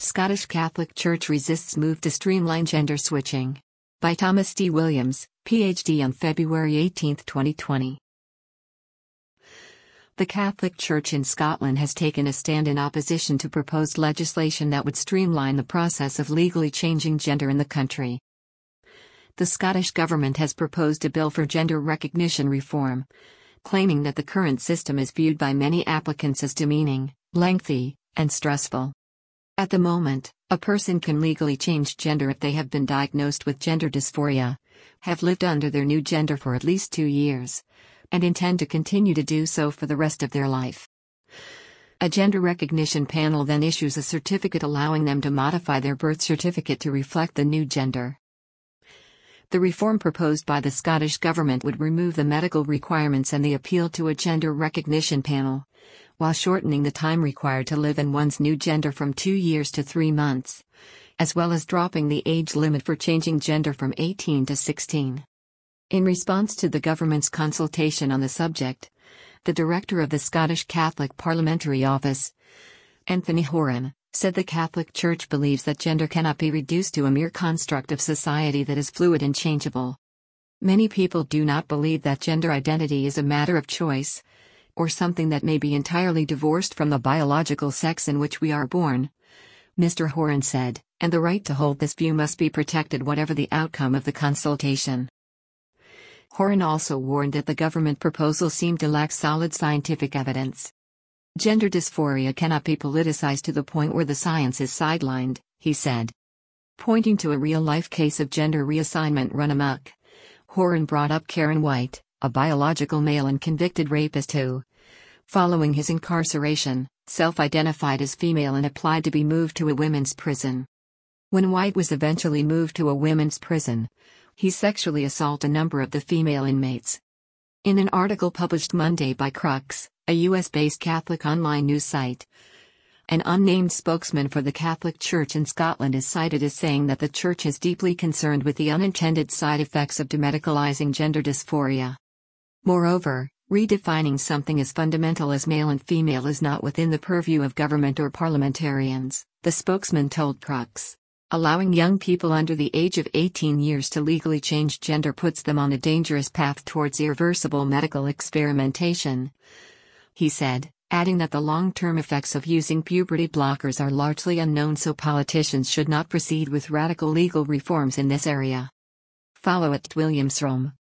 Scottish Catholic Church resists move to streamline gender switching. By Thomas D. Williams, Ph.D. on February 18, 2020. The Catholic Church in Scotland has taken a stand in opposition to proposed legislation that would streamline the process of legally changing gender in the country. The Scottish Government has proposed a bill for gender recognition reform, claiming that the current system is viewed by many applicants as demeaning, lengthy, and stressful. At the moment, a person can legally change gender if they have been diagnosed with gender dysphoria, have lived under their new gender for at least 2 years, and intend to continue to do so for the rest of their life. A gender recognition panel then issues a certificate allowing them to modify their birth certificate to reflect the new gender. The reform proposed by the Scottish Government would remove the medical requirements and the appeal to a gender recognition panel, while shortening the time required to live in one's new gender from 2 years to 3 months, as well as dropping the age limit for changing gender from 18 to 16. In response to the government's consultation on the subject, the director of the Scottish Catholic Parliamentary Office, Anthony Horan, said the Catholic Church believes that gender cannot be reduced to a mere construct of society that is fluid and changeable. Many people do not believe that gender identity is a matter of choice, or something that may be entirely divorced from the biological sex in which we are born, Mr. Horan said, and the right to hold this view must be protected whatever the outcome of the consultation. Horan also warned that the government proposal seemed to lack solid scientific evidence. Gender dysphoria cannot be politicized to the point where the science is sidelined, he said. Pointing to a real-life case of gender reassignment run amok, Horan brought up Karen White, a biological male and convicted rapist who, following his incarceration, self-identified as female and applied to be moved to a women's prison. When White was eventually moved to a women's prison, he sexually assaulted a number of the female inmates. In an article published Monday by Crux, a US-based Catholic online news site, an unnamed spokesman for the Catholic Church in Scotland is cited as saying that the Church is deeply concerned with the unintended side effects of demedicalizing gender dysphoria. Moreover, redefining something as fundamental as male and female is not within the purview of government or parliamentarians, the spokesman told Crux. Allowing young people under the age of 18 years to legally change gender puts them on a dangerous path towards irreversible medical experimentation, he said, adding that the long-term effects of using puberty blockers are largely unknown, so politicians should not proceed with radical legal reforms in this area. Follow @WilliamsRome.